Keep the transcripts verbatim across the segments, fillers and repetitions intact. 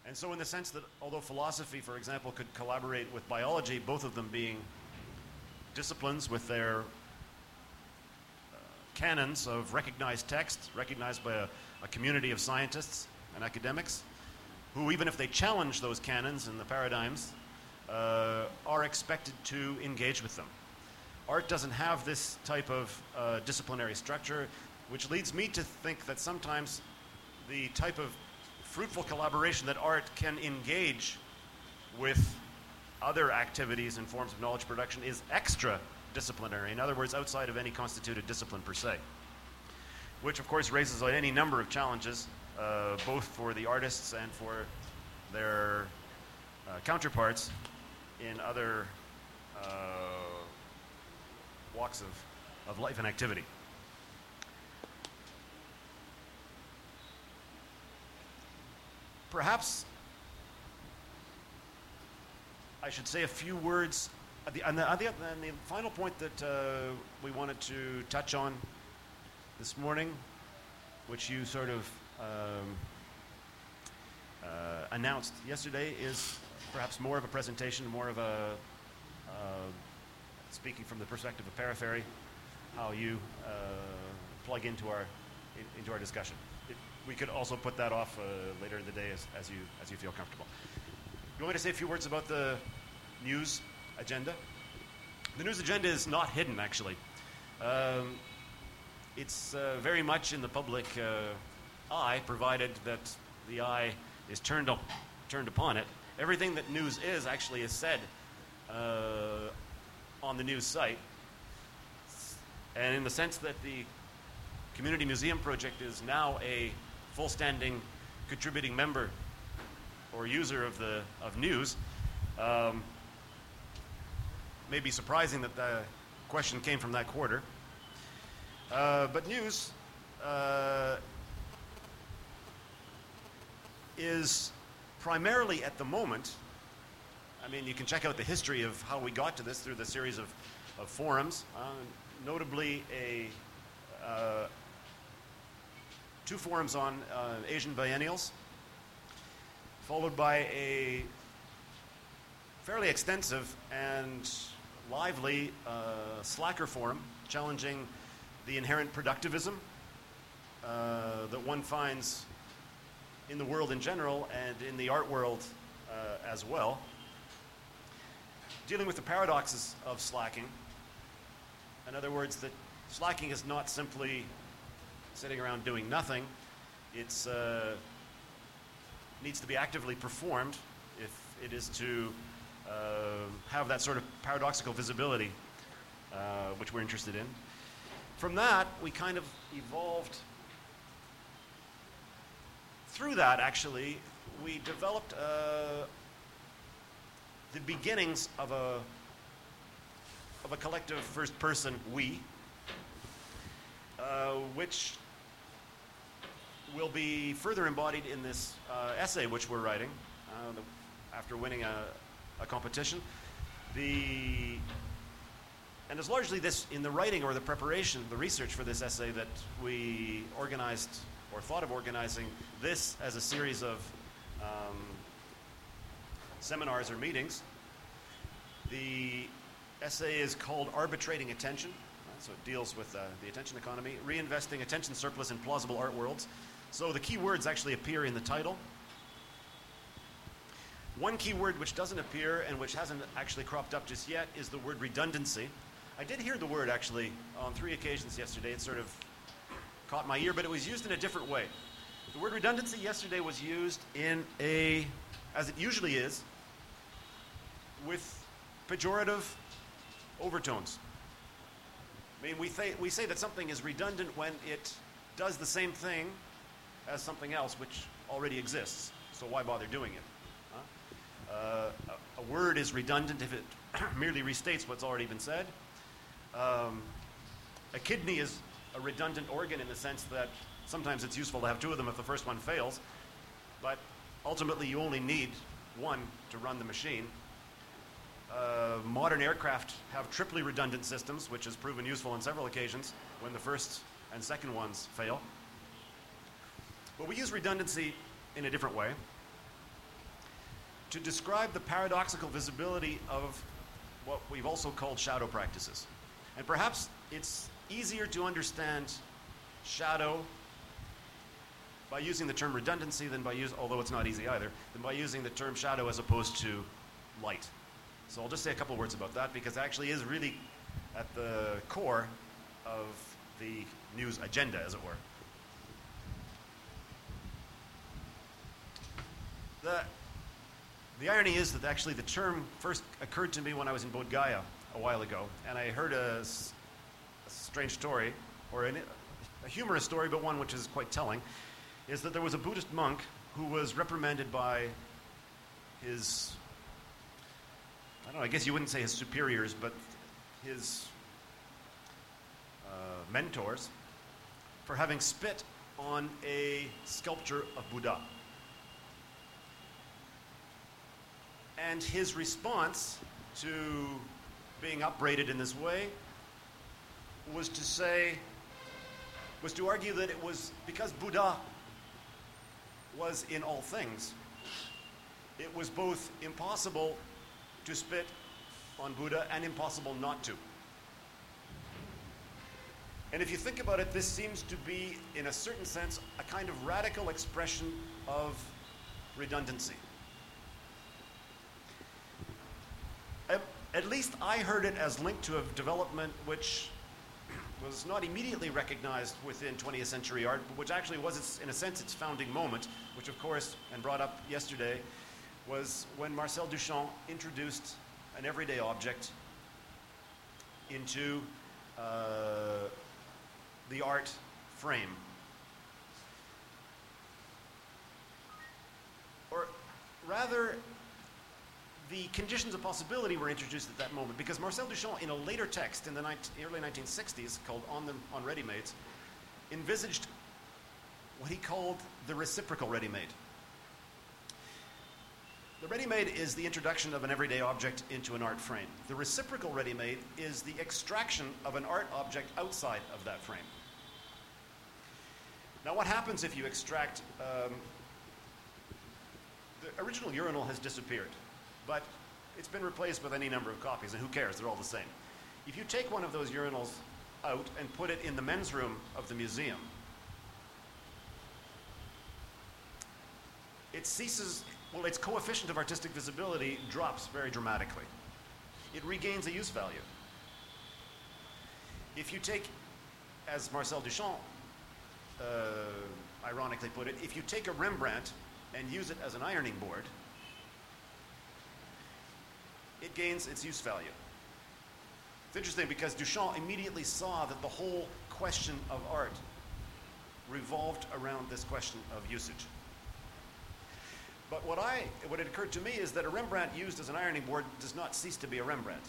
And so in the sense that although philosophy, for example, could collaborate with biology, both of them being disciplines with their uh, canons of recognized text, recognized by a, a community of scientists and academics, who, even if they challenge those canons and the paradigms, uh, are expected to engage with them. Art doesn't have this type of uh, disciplinary structure, which leads me to think that sometimes the type of fruitful collaboration that art can engage with other activities and forms of knowledge production is extra disciplinary. In other words, outside of any constituted discipline per se, which of course raises any number of challenges, uh, both for the artists and for their uh, counterparts in other uh, walks of, of life and activity. Perhaps I should say a few words at the, and the, and the, and the final point that uh, we wanted to touch on this morning, which you sort of um, uh, announced yesterday, is perhaps more of a presentation, more of a, uh, speaking from the perspective of Periphery, how you uh, plug into our, in, into our discussion. It, we could also put that off uh, later in the day as, as, you, as you feel comfortable. You want me to say a few words about the news agenda? The news agenda is not hidden, actually. Um, it's uh, very much in the public uh, eye, provided that the eye is turned up, turned upon it. Everything that news is actually is said uh, on the news site. And in the sense that the Community Museum Project is now a full-standing contributing member or user of the of news, um, may be surprising that the question came from that quarter. Uh, but news uh, is primarily at the moment, I mean, you can check out the history of how we got to this through the series of, of forums, uh, notably a uh, two forums on uh, Asian biennials, followed by a fairly extensive and lively uh, Slacker forum challenging the inherent productivism uh, that one finds in the world in general and in the art world uh, as well, dealing with the paradoxes of slacking. In other words, that slacking is not simply sitting around doing nothing. It's uh, needs to be actively performed if it is to uh, have that sort of paradoxical visibility, uh, which we're interested in. From that, we kind of evolved. Through that, actually, we developed uh, the beginnings of a of a collective first-person we, uh, which will be further embodied in this uh, essay which we're writing uh, the, after winning a, a competition. The and it's largely this in the writing or the preparation, the research for this essay that we organized or thought of organizing this as a series of um, seminars or meetings. The essay is called Arbitrating Attention, uh, so it deals with uh, the attention economy, reinvesting attention surplus in plausible art worlds. So the key words actually appear in the title. One key word which doesn't appear and which hasn't actually cropped up just yet is the word redundancy. I did hear the word actually on three occasions yesterday. It sort of caught my ear, but it was used in a different way. The word redundancy yesterday was used in a, as it usually is, with pejorative overtones. I mean, we, th- we say that something is redundant when it does the same thing as something else which already exists. So why bother doing it? Huh? Uh, a, a word is redundant if it merely restates what's already been said. Um, a kidney is a redundant organ in the sense that sometimes it's useful to have two of them if the first one fails, but ultimately you only need one to run the machine. Uh, modern aircraft have triply redundant systems, which has proven useful on several occasions when the first and second ones fail. But we use redundancy in a different way. to describe the paradoxical visibility of what we've also called shadow practices. And perhaps it's easier to understand shadow by using the term redundancy than by use, although it's not easy either, than by using the term shadow as opposed to light. So I'll just say a couple words about that because it actually is really at the core of the news agenda, as it were. The, the irony is that actually the term first occurred to me when I was in Bodh Gaya a while ago, and I heard a, a strange story, or an, a humorous story, but one which is quite telling, is that there was a Buddhist monk who was reprimanded by his, I don't know, I guess you wouldn't say his superiors, but his uh, mentors, for having spit on a sculpture of Buddha. And his response to being upbraided in this way was to say, was to argue that it was because Buddha was in all things, it was both impossible to spit on Buddha and impossible not to. And if you think about it, this seems to be, in a certain sense, a kind of radical expression of redundancy. At least I heard it as linked to a development which was not immediately recognized within twentieth century art, but which actually was, its, in a sense, its founding moment, which of course, and brought up yesterday, was when Marcel Duchamp introduced an everyday object into uh, the art frame. Or rather, the conditions of possibility were introduced at that moment because Marcel Duchamp, in a later text in the early nineteen sixties called On, the, on Ready-Mades, envisaged what he called the reciprocal ready-made. The ready-made is the introduction of an everyday object into an art frame. The reciprocal ready-made is the extraction of an art object outside of that frame. Now, what happens if you extract... Um, the original urinal has disappeared, but it's been replaced with any number of copies, and who cares? They're all the same. If you take one of those urinals out and put it in the men's room of the museum, it ceases, well, its coefficient of artistic visibility drops very dramatically. It regains a use value. If you take, as Marcel Duchamp uh, ironically put it, if you take a Rembrandt and use it as an ironing board, it gains its use value. It's interesting because Duchamp immediately saw that the whole question of art revolved around this question of usage. But what I, what had occurred to me is that a Rembrandt used as an ironing board does not cease to be a Rembrandt.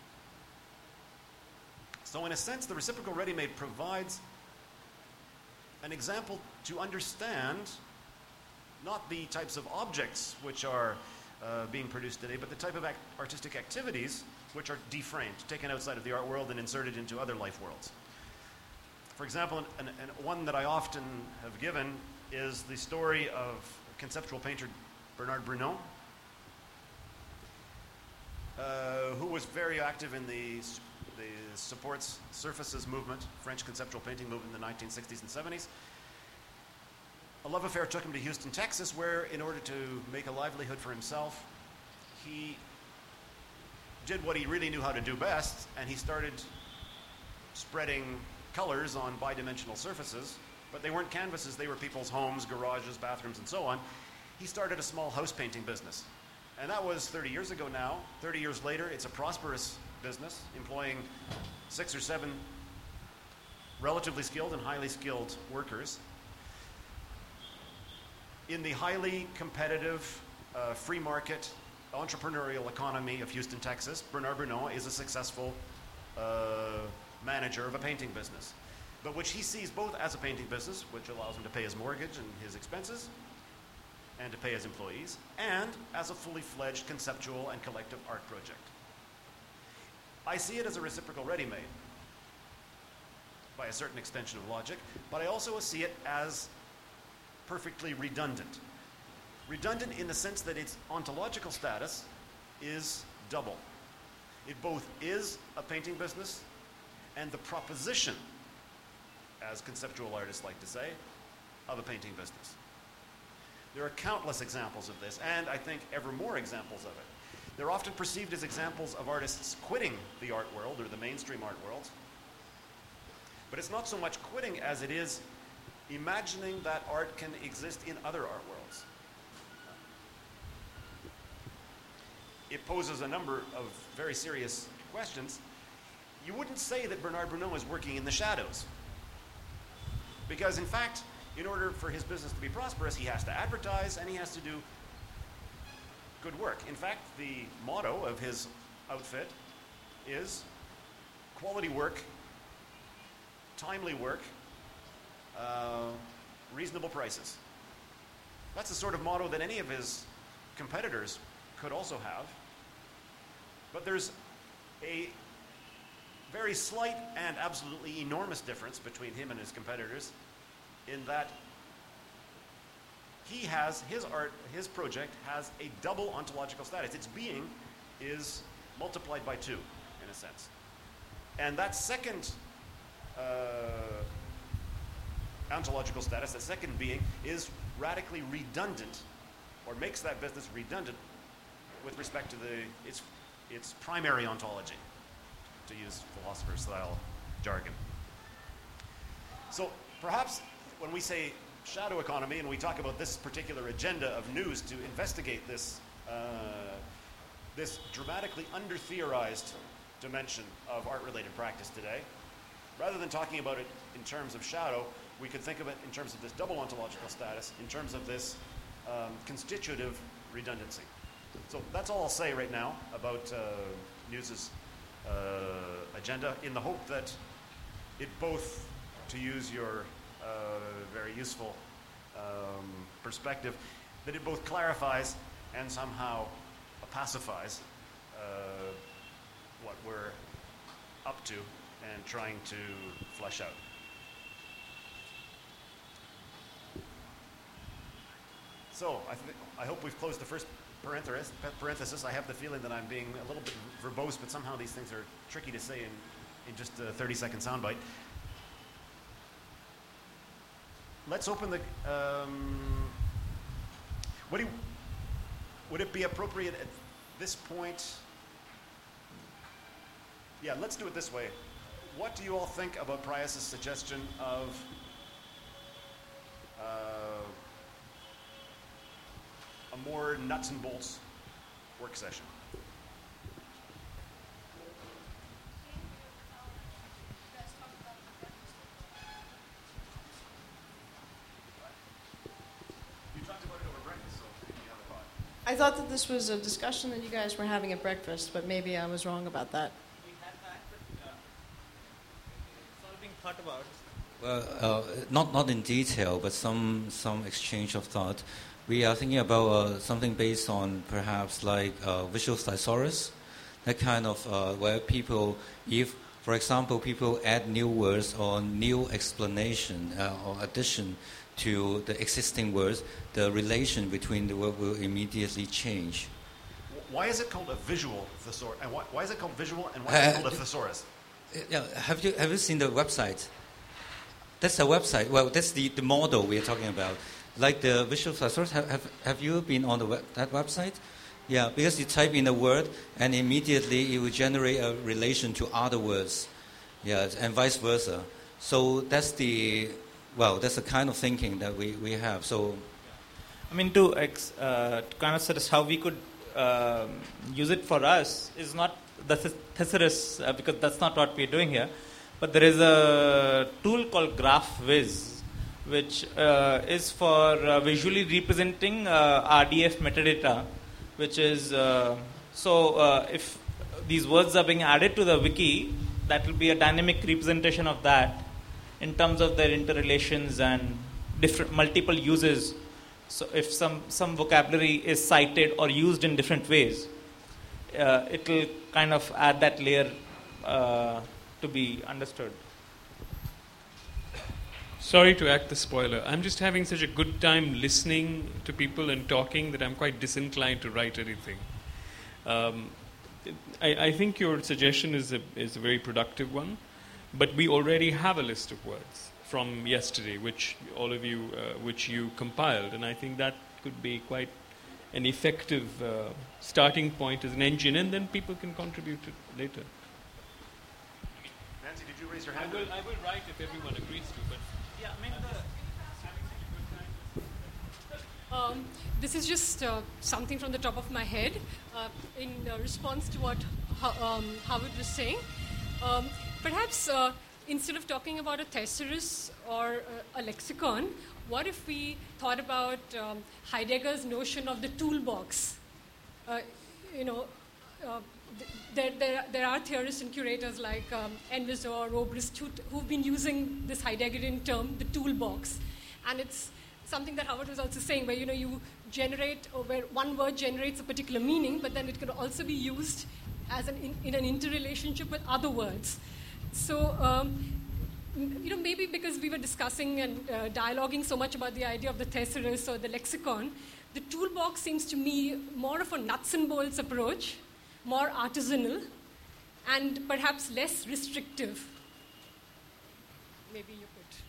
So in a sense, the reciprocal ready-made provides an example to understand not the types of objects which are uh, being produced today, but the type of act artistic activities which are deframed, taken outside of the art world and inserted into other life worlds. For example, an, an, an one that I often have given is the story of conceptual painter Bernard Bruneau, uh, who was very active in the, the supports surfaces movement, French conceptual painting movement in the nineteen sixties and seventies. A love affair took him to Houston, Texas, where in order to make a livelihood for himself, he did what he really knew how to do best, and he started spreading colors on bidimensional surfaces, but they weren't canvases, they were people's homes, garages, bathrooms, and so on. He started a small house painting business. And that was thirty years ago now. thirty years later, it's a prosperous business, employing six or seven relatively skilled and highly skilled workers. In the highly competitive, uh, free market, entrepreneurial economy of Houston, Texas, Bernard Bruneau is a successful uh, manager of a painting business, but which he sees both as a painting business, which allows him to pay his mortgage and his expenses, and to pay his employees, and as a fully fledged conceptual and collective art project. I see it as a reciprocal ready-made, by a certain extension of logic, but I also see it as perfectly redundant. Redundant in the sense that its ontological status is double. It both is a painting business and the proposition, as conceptual artists like to say, of a painting business. There are countless examples of this, and I think ever more examples of it. They're often perceived as examples of artists quitting the art world or the mainstream art world. But it's not so much quitting as it is imagining that art can exist in other art worlds. It poses a number of very serious questions. You wouldn't say that Bernard Bruneau is working in the shadows. Because in fact, in order for his business to be prosperous, he has to advertise and he has to do good work. In fact, the motto of his outfit is quality work, timely work, uh, reasonable prices. That's the sort of motto that any of his competitors could also have. But there's a very slight and absolutely enormous difference between him and his competitors in that he has, his art, his project has a double ontological status. Its being is multiplied by two, in a sense. And that second uh, ontological status, that second being, is radically redundant, or makes that business redundant with respect to the its, its primary ontology, to use philosopher-style jargon. So perhaps when we say shadow economy and we talk about this particular agenda of news to investigate this, uh, this dramatically under-theorized dimension of art-related practice today, rather than talking about it in terms of shadow, we could think of it in terms of this double ontological status, in terms of this um, constitutive redundancy. So that's all I'll say right now about uh, News's uh, agenda, in the hope that it both, to use your uh, very useful um, perspective, that it both clarifies and somehow pacifies uh, what we're up to and trying to flesh out. So I, th- I hope we've closed the first parenthesis. parenthesis. I have the feeling that I'm being a little bit verbose, but somehow these things are tricky to say in, in just a thirty-second soundbite. Let's open the... Um, what do you, would it be appropriate at this point... Yeah, let's do it this way. What do you all think about Prius's suggestion of uh, a more nuts and bolts work session? You talked about it over breakfast, so maybe you have a thought. I thought that this was a discussion that you guys were having at breakfast, but maybe I was wrong about that. We had that, but uh, it's all being thought about. Well, uh, not not in detail, but some some exchange of thought. We are thinking about uh, something based on perhaps like uh, visual thesaurus, that kind of uh, where people, if for example people add new words or new explanation uh, or addition to the existing words, the relation between the word will immediately change. Why is it called a visual thesaurus? And why, why is it called visual? And why is it called a thesaurus? Yeah, have you have you seen the website? That's a website. Well, that's the, the model we are talking about. Like the visual thesaurus, have, have, have you been on the web, that website? Yeah, because you type in a word and immediately it will generate a relation to other words. Yeah, and vice versa. So that's the, well, that's the kind of thinking that we, we have. So, I mean, to, ex, uh, to kind of suggest how we could uh, use it for us is not the thesaurus, uh, because that's not what we're doing here. But there is a tool called GraphViz, which uh, is for uh, visually representing uh, R D F metadata, which is, uh, so uh, if these words are being added to the wiki, that will be a dynamic representation of that in terms of their interrelations and different multiple uses. So if some, some vocabulary is cited or used in different ways, uh, it will kind of add that layer uh, to be understood. Sorry to act the spoiler. I'm just having such a good time listening to people and talking that I'm quite disinclined to write anything. Um, I, I think your suggestion is a, is a very productive one, but we already have a list of words from yesterday, which all of you, uh, which you compiled, and I think that could be quite an effective uh, starting point as an engine, and then people can contribute to it later. Nancy, did you raise your I hand? will, I will write if everyone agrees to, but Yeah, I mean the Um, this is just uh, something from the top of my head uh, in uh, response to what Ho- um, Howard was saying. Um, perhaps uh, instead of talking about a thesaurus or uh, a lexicon, what if we thought about um, Heidegger's notion of the toolbox? Uh, you know, uh, th- there, there, there are theorists and curators like um, Envisor, Obrist, who, who've been using this Heideggerian term, the toolbox. And it's something that Howard was also saying, where you know you generate, or where one word generates a particular meaning, but then it can also be used as an in, in an interrelationship with other words. So, um, you know, maybe because we were discussing and uh, dialoguing so much about the idea of the thesaurus or the lexicon, the toolbox seems to me more of a nuts and bolts approach, more artisanal, and perhaps less restrictive. Maybe you could.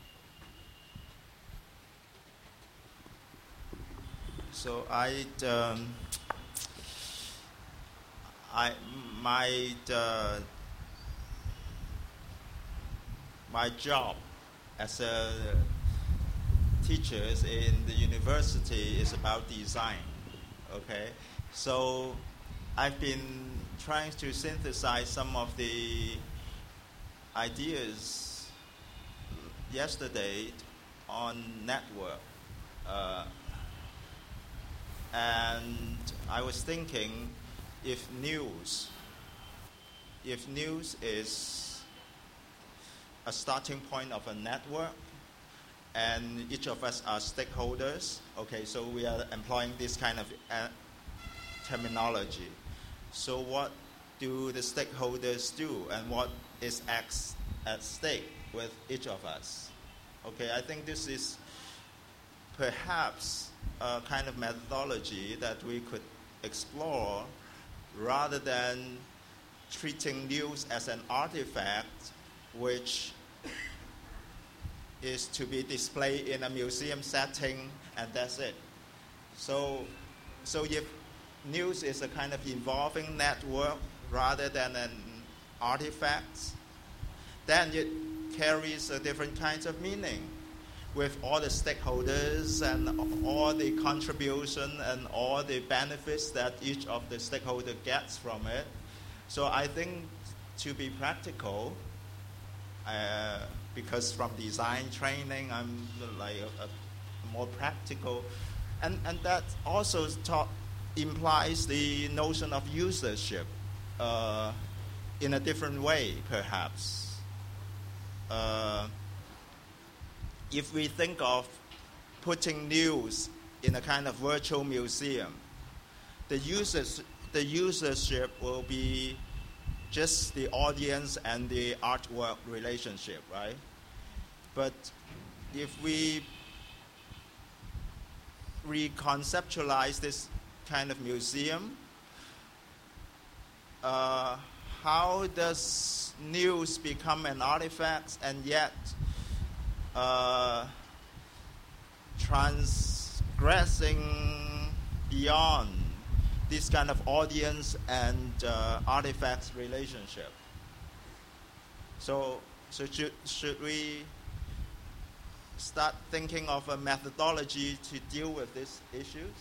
So I, um, I my uh, my job as a teacher in the university is about design. Okay, so I've been trying to synthesize some of the ideas yesterday on network. Uh, And I was thinking, if news, if news is a starting point of a network, and each of us are stakeholders, okay, so we are employing this kind of uh, terminology. So what do the stakeholders do, and what is at, at stake with each of us? Okay, I think this is perhaps a kind of methodology that we could explore rather than treating news as an artifact which is to be displayed in a museum setting and that's it. So, so if news is a kind of evolving network rather than an artifact, then it carries a different kinds of meaning, with all the stakeholders and all the contribution and all the benefits that each of the stakeholder gets from it. So I think to be practical, uh, because from design training, I'm like a, a more practical, and, and that also ta- implies the notion of usership uh, in a different way, perhaps. Uh, If we think of putting news in a kind of virtual museum, the users, the usership will be just the audience and the artwork relationship, right? But if we reconceptualize this kind of museum, uh, how does news become an artifact and yet Uh, transgressing beyond this kind of audience and uh, artifacts relationship? So, so should, should we start thinking of a methodology to deal with these issues?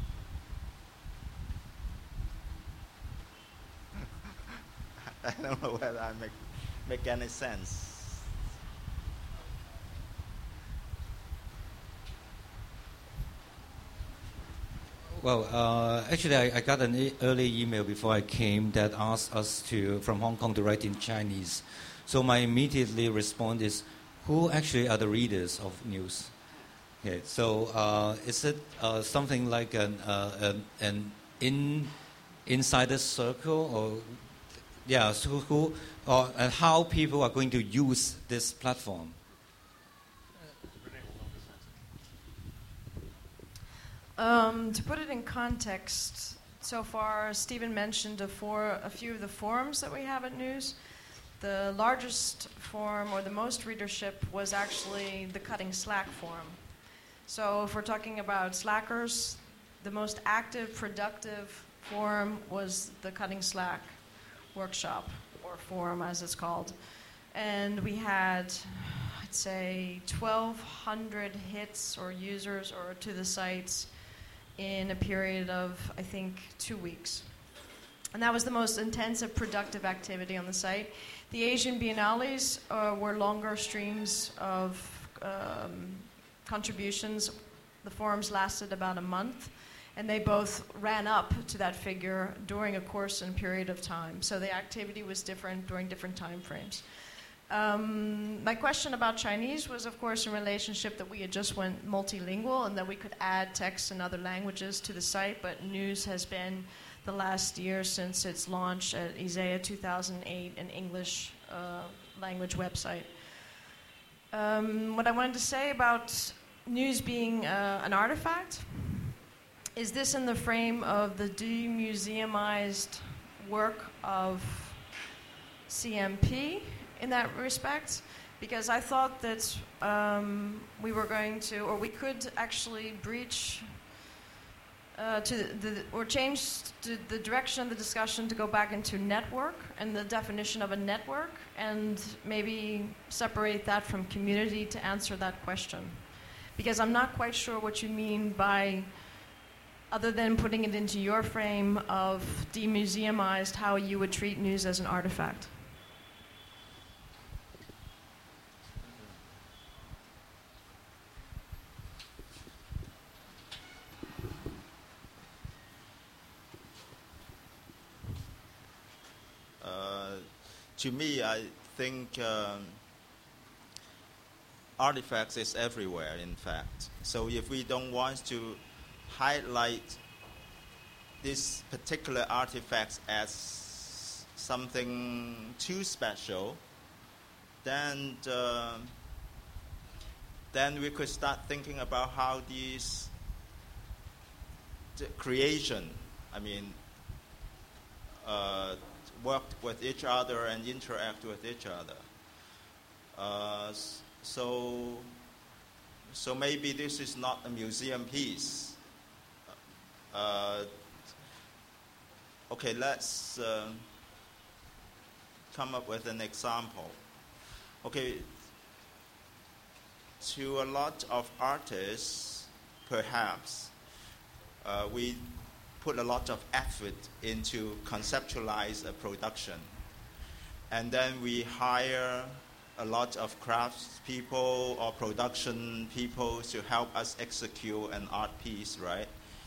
I don't know whether I make, make any sense. Well, uh, actually, I, I got an e- early email before I came that asked us to, from Hong Kong, to write in Chinese. So my immediately response is, who actually are the readers of news? Okay, so uh, is it uh, something like an, uh, an, an in, insider circle, or yeah, so who, or and how people are going to use this platform? Um, to put it in context, so far Stephen mentioned a, for, a few of the forums that we have at News. The largest forum, or the most readership, was actually the Cutting Slack forum. So if we're talking about Slackers, the most active, productive forum was the Cutting Slack workshop, or forum as it's called. And we had, I'd say, twelve hundred hits or users or to the sites in a period of, I think, two weeks. And that was the most intensive, productive activity on the site. The Asian Biennales uh, were longer streams of um, contributions. The forums lasted about a month, and they both ran up to that figure during a course and period of time. So the activity was different during different time frames. Um, my question about Chinese was, of course, in relationship that we had just went multilingual and that we could add text in other languages to the site, but News has been the last year since its launch at ISEA two thousand eight, an English uh, language website. Um, what I wanted to say about News being uh, an artifact is this in the frame of the demuseumized work of C M P in that respect, because I thought that um, we were going to, or we could actually breach uh, to the, or change to the direction of the discussion to go back into network and the definition of a network, and maybe separate that from community to answer that question. Because I'm not quite sure what you mean by, other than putting it into your frame of demuseumized, how you would treat News as an artifact. Uh, to me, I think um, artifacts is everywhere, in fact. So if we don't want to highlight this particular artifacts as something too special, then uh, then we could start thinking about how these the creation, I mean, uh, work with each other and interact with each other. Uh, so, so maybe this is not a museum piece. Uh, okay, let's uh, come up with an example. Okay, to a lot of artists, perhaps, uh, we put a lot of effort into conceptualize a production. And then we hire a lot of crafts people or production people to help us execute an art piece, right?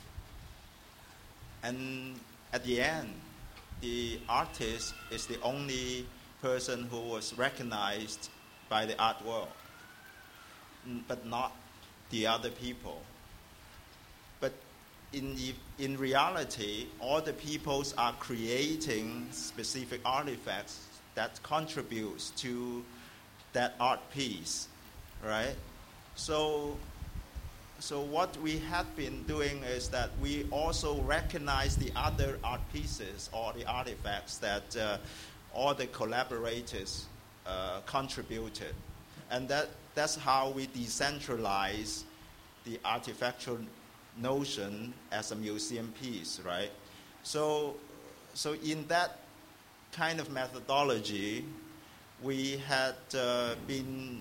And at the end, the artist is the only person who was recognized by the art world, but not the other people. But in, the, in reality, all the peoples are creating specific artifacts that contributes to that art piece, right? So, so what we have been doing is that we also recognize the other art pieces or the artifacts that uh, all the collaborators uh, contributed. And that, that's how we decentralize the artifactual notion as a museum piece, right? So, so in that kind of methodology, we had uh, been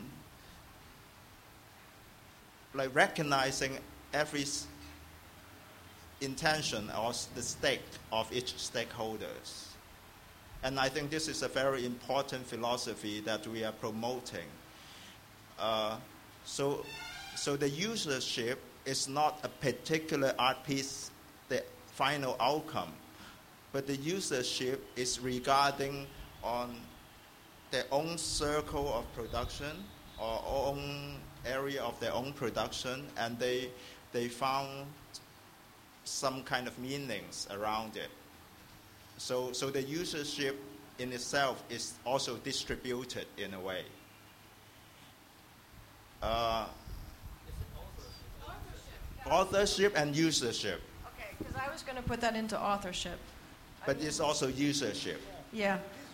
like recognizing every s- intention or s- the stake of each stakeholders. And I think this is a very important philosophy that we are promoting. Uh, so, so the usership is not a particular art piece, the final outcome, but the usership is regarding on their own circle of production or own area of their own production, and they they found some kind of meanings around it. So, so the usership in itself is also distributed in a way. Uh, authorship and usership, Okay, because I was going to put that into authorship. but it's also usership. Yeah.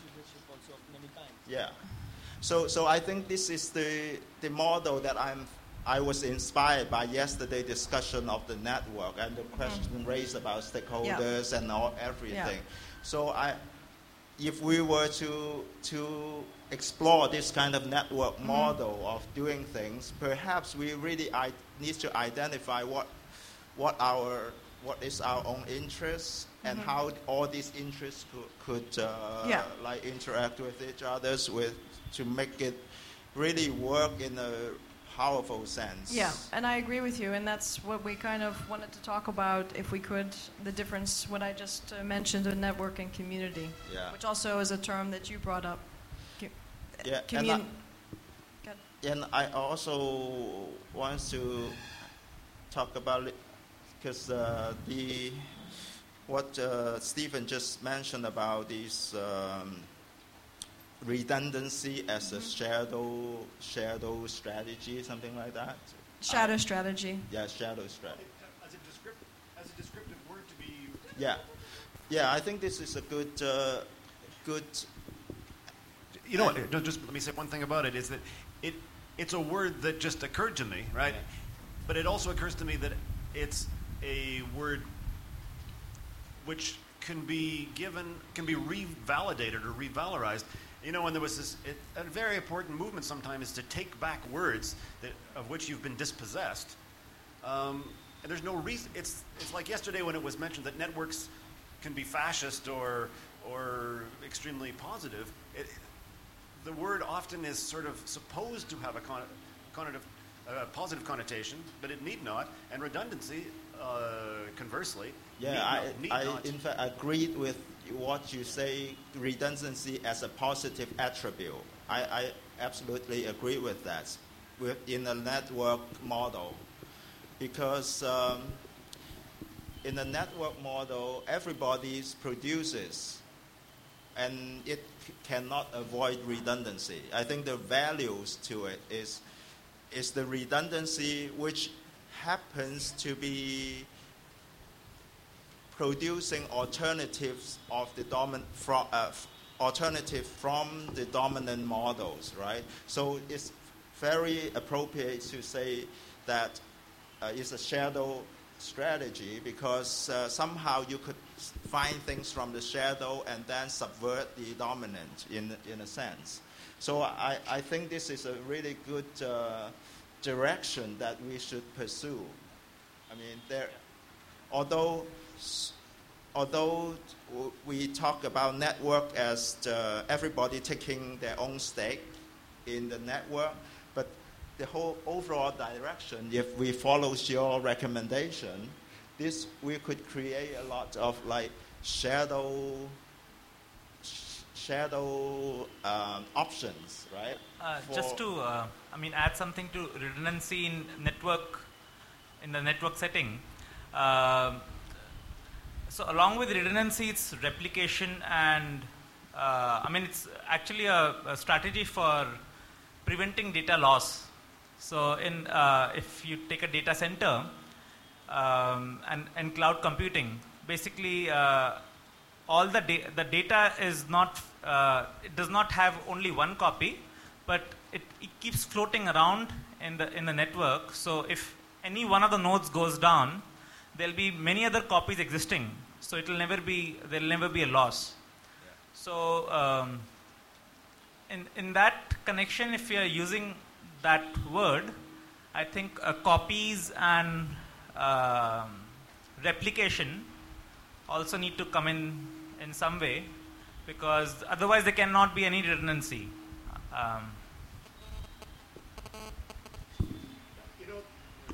Yeah. So, so I think this is the the model that I'm. I was inspired by yesterday's discussion of the network and the question raised about stakeholders and all everything. Yeah. So, I, if we were to to explore this kind of network model of doing things, perhaps we really I, need to identify what what our what is our own interests and how all these interests could, could uh, Yeah. like interact with each others with to make it really work in a powerful sense. Yeah, and I agree with you, and that's what we kind of wanted to talk about, if we could, the difference, what I just uh, mentioned, the network and community, Yeah. which also is a term that you brought up. Co- Yeah, and commun- I- Good. And I also want to talk about it because uh, the what uh, Stephen just mentioned about this um, redundancy as a shadow shadow strategy, something like that. Shadow I- strategy. Yeah, shadow strategy. As a, descriptive, as a descriptive word to be. Yeah, yeah. I think this is a good uh, good. You know what? Just, just let me say one thing about it is that it it's a word that just occurred to me, right? But it also occurs to me that it's a word which can be given, can be revalidated or revalorized. You know, when there was this, it, a very important movement sometimes is to take back words that, of which you've been dispossessed. Um, and there's no reason, it's, it's like yesterday when it was mentioned that networks can be fascist or, or extremely positive. It, the word often is sort of supposed to have a con- connotative, uh, positive connotation, but it need not. And redundancy, uh, conversely, Yeah, need I, not, need I not. in fact agreed with what you say, redundancy as a positive attribute. I, I absolutely agree with that within a network model. Because um, in a network model, everybody produces and it c- cannot avoid redundancy. I think the values to it is, is the redundancy which happens to be producing alternatives of the dominant from uh, alternative from the dominant models, right? So it's very appropriate to say that uh, it's a shadow strategy because uh, somehow you could find things from the shadow and then subvert the dominant in in a sense. So I, I think this is a really good uh, direction that we should pursue. I mean, there, although although we talk about network as the, everybody taking their own stake in the network, but the whole overall direction, if we follow your recommendation, this we could create a lot of like shadow shadow um, options, right? Uh, For- just to, uh, I mean, add something to redundancy in network, in the network setting. Um so along with redundancy, it's replication and, uh, I mean, it's actually a, a strategy for preventing data loss. So in, uh, if you take a data center um, and, and cloud computing, basically uh, all the, da- the data is not, uh, it does not have only one copy, but it, it keeps floating around in the, in the network. So if any one of the nodes goes down, there'll be many other copies existing. So it will never be, there'll never be a loss. Yeah. So um, in, in that connection, if we are using that word, I think uh, copies and uh, replication also need to come in in some way, because otherwise there cannot be any redundancy. Um, You know,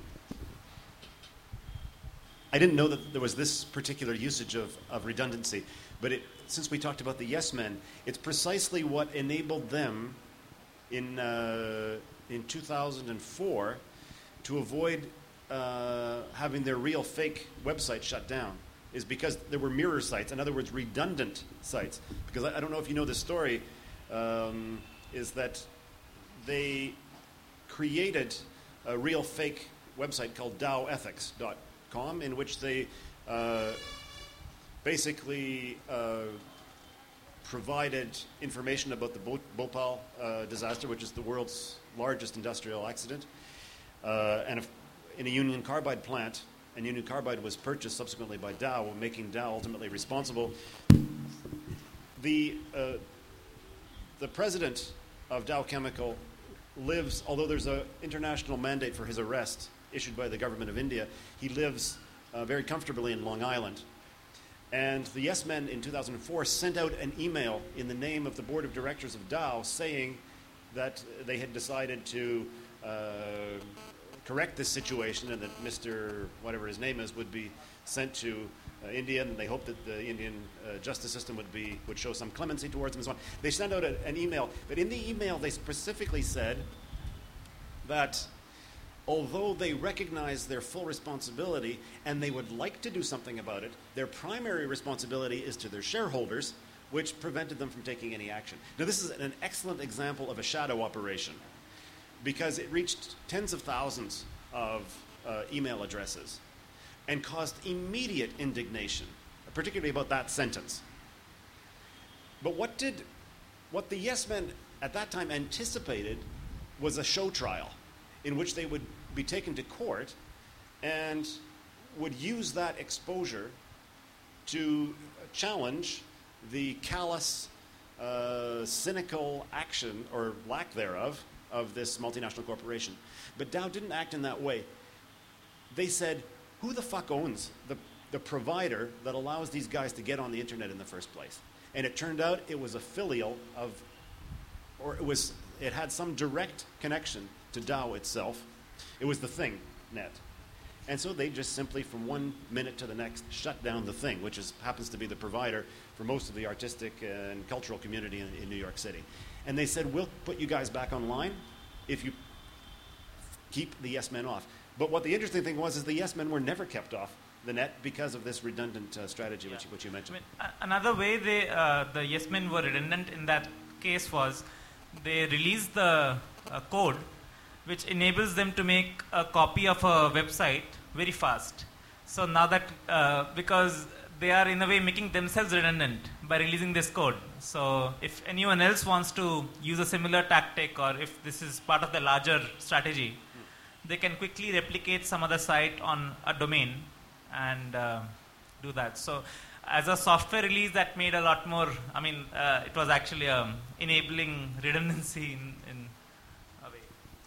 I didn't know that there was this particular usage of, of redundancy, but it, since we talked about the yes men, it's precisely what enabled them in uh, in two thousand four to avoid uh, having their real fake website shut down, is because there were mirror sites, in other words, redundant sites. Because I, I don't know if you know this story, um, is that they created a real fake website called Dow Ethics dot com, in which they uh, basically uh, provided information about the Bhopal uh, disaster, which is the world's largest industrial accident, uh, and if, in a Union Carbide plant. And Union Carbide was purchased subsequently by Dow, making Dow ultimately responsible. The uh, the president of Dow Chemical lives, although there's an international mandate for his arrest issued by the government of India, he lives uh, very comfortably in Long Island. And the Yes Men in two thousand four sent out an email in the name of the board of directors of Dow saying that they had decided to uh, correct this situation and that Mister whatever his name is would be sent to uh, India, and they hoped that the Indian uh, justice system would be would show some clemency towards him and so on. They sent out a, an email, but in the email they specifically said that although they recognize their full responsibility and they would like to do something about it, their primary responsibility is to their shareholders, which prevented them from taking any action. Now, this is an excellent example of a shadow operation, because it reached tens of thousands of uh, email addresses and caused immediate indignation, particularly about that sentence. But what did, what the Yes Men at that time anticipated was a show trial in which they would be taken to court and would use that exposure to challenge the callous, uh, cynical action, or lack thereof, of this multinational corporation. But Dow didn't act in that way. They said, who the fuck owns the, the provider that allows these guys to get on the internet in the first place? And it turned out it was a filial of, or it was, it had some direct connection to Dow itself. It was the Thing Net. And so they just simply, from one minute to the next, shut down the Thing, which is, happens to be the provider for most of the artistic and cultural community in, in New York City. And they said, we'll put you guys back online if you keep the Yes Men off. But what the interesting thing was is the Yes Men were never kept off the net because of this redundant uh, strategy, yeah. which, which you mentioned. I mean, another way they, uh, the Yes Men were redundant in that case was they released the uh, code which enables them to make a copy of a website very fast. So now that, uh, because they are in a way making themselves redundant by releasing this code. So if anyone else wants to use a similar tactic, or if this is part of the larger strategy, mm. they can quickly replicate some other site on a domain and uh, do that. So as a software release, that made a lot more, I mean, uh, it was actually um, enabling redundancy in, in a way.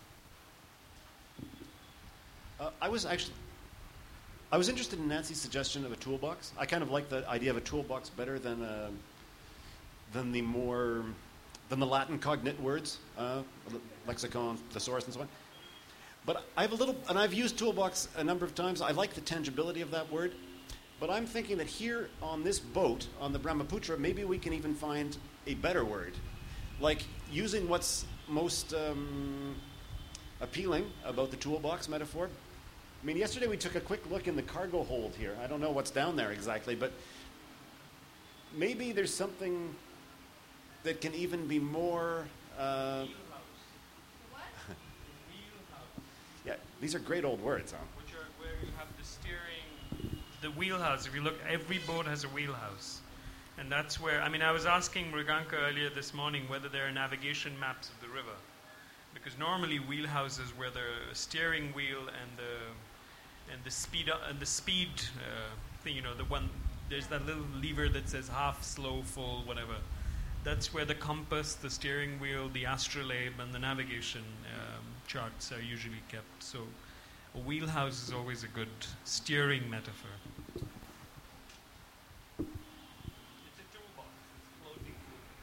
Uh, I was actually, I was interested in Nancy's suggestion of a toolbox. I kind of like the idea of a toolbox better than a, than the more, than the Latin cognate words, uh, lexicon, thesaurus, and so on. But I have a little, and I've used toolbox a number of times. I like the tangibility of that word. But I'm thinking that here on this boat, on the Brahmaputra, maybe we can even find a better word. Like using what's most um, appealing about the toolbox metaphor. I mean, yesterday we took a quick look in the cargo hold here. I don't know what's down there exactly, but maybe there's something that can even be more... Uh, yeah, these are great old words, huh? Which are where you have the steering, the wheelhouse. If you look, every boat has a wheelhouse. And that's where, I mean, I was asking Mriganka earlier this morning whether there are navigation maps of the river. Because normally wheelhouses where the steering wheel and the and the speed uh, and the speed uh, thing, you know, the one, there's that little lever that says half, slow, full, whatever. That's where the compass, the steering wheel, the astrolabe, and the navigation um, charts are usually kept. So a wheelhouse is always a good steering metaphor. It's a toolbox. It's floating.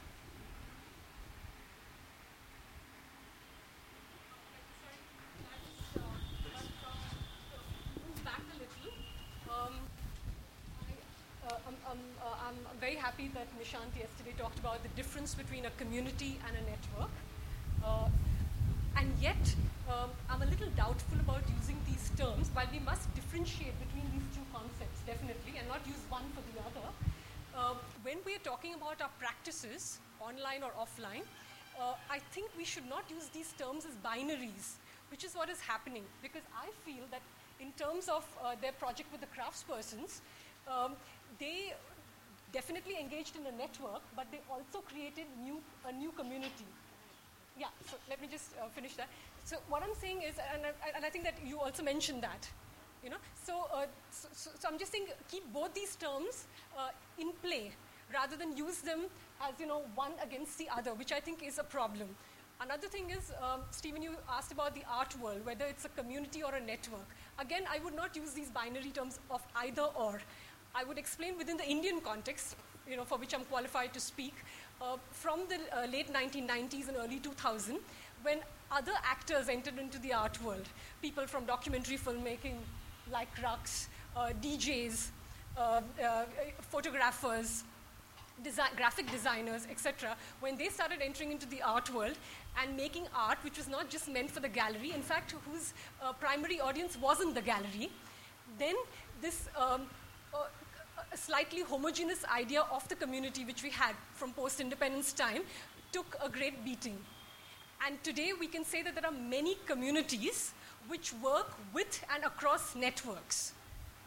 Move back a little. Um, I, uh, I'm, I'm, uh, I'm very happy that Nishant yesterday talked about the difference between a community and a network. Uh, and yet, um, I'm a little doubtful about using these terms, while we must differentiate between these two concepts, definitely, and not use one for the other. Uh, when we are talking about our practices, online or offline, uh, I think we should not use these terms as binaries, which is what is happening. Because I feel that in terms of uh, their project with the craftspersons, um, they definitely engaged in a network, but they also created new, a new community. Yeah, so let me just uh, finish that. So what I'm saying is, and I, and I think that you also mentioned that, you know, so, uh, so, so, so I'm just saying keep both these terms uh, in play rather than use them as, you know, one against the other, which I think is a problem. Another thing is, um, Stephen, you asked about the art world, whether it's a community or a network. Again, I would not use these binary terms of either or. I would explain within the Indian context, you know, for which I'm qualified to speak, uh, from the uh, late nineteen nineties and early two thousand, when other actors entered into the art world, people from documentary filmmaking like Rux, uh, D Js, uh, uh, photographers, Desi- graphic designers, et cetera, when they started entering into the art world and making art which was not just meant for the gallery, in fact, whose uh, primary audience wasn't the gallery, then this um, uh, a slightly homogeneous idea of the community which we had from post-independence time took a great beating. And today we can say that there are many communities which work with and across networks.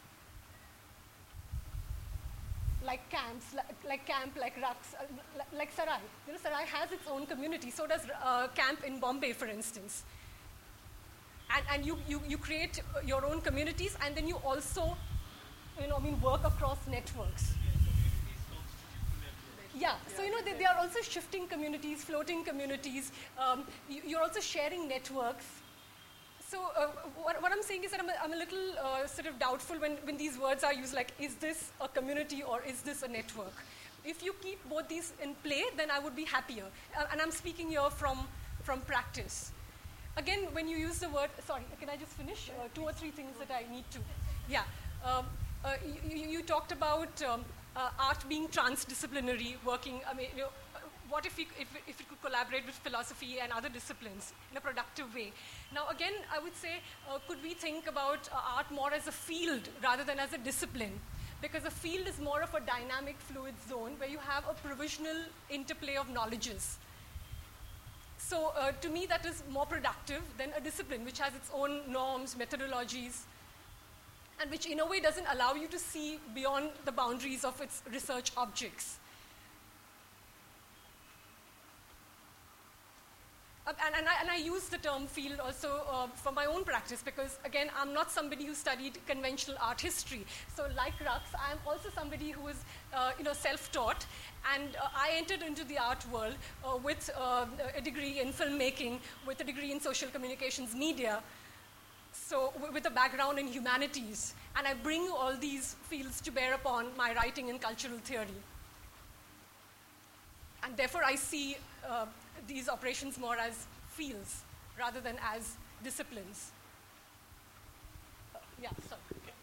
Like camps, like, like camp, like Rux, uh, like, like Sarai. You know, Sarai has its own community. So does uh, camp in Bombay, for instance. And, and you, you, you create your own communities, and then you also, you know, I mean, work across networks. Yeah, so you know, they, they are also shifting communities, floating communities. Um, you, you're also sharing networks. So uh, what, what I'm saying is that I'm a, I'm a little uh, sort of doubtful when, when these words are used, like, is this a community or is this a network? If you keep both these in play, then I would be happier. Uh, and I'm speaking here from, from practice. Again, when you use the word, sorry, can I just finish? Uh, two or three things that I need to. Yeah, um, uh, you, you talked about um, uh, art being transdisciplinary, working, I mean, you know, what if, we, if, if it could collaborate with philosophy and other disciplines in a productive way? Now, again, I would say, uh, could we think about uh, art more as a field rather than as a discipline? Because a field is more of a dynamic, fluid zone where you have a provisional interplay of knowledges. So uh, to me, that is more productive than a discipline, which has its own norms, methodologies, and which in a way doesn't allow you to see beyond the boundaries of its research objects. And, and, I, and I use the term field also uh, for my own practice because, again, I'm not somebody who studied conventional art history. So like Rux, I'm also somebody who is uh, you know, self-taught. And uh, I entered into the art world uh, with uh, a degree in filmmaking, with a degree in social communications media, so w- with a background in humanities. And I bring all these fields to bear upon my writing in cultural theory. And therefore, I see uh, these operations more as fields rather than as disciplines. Uh, yeah, sorry. Okay.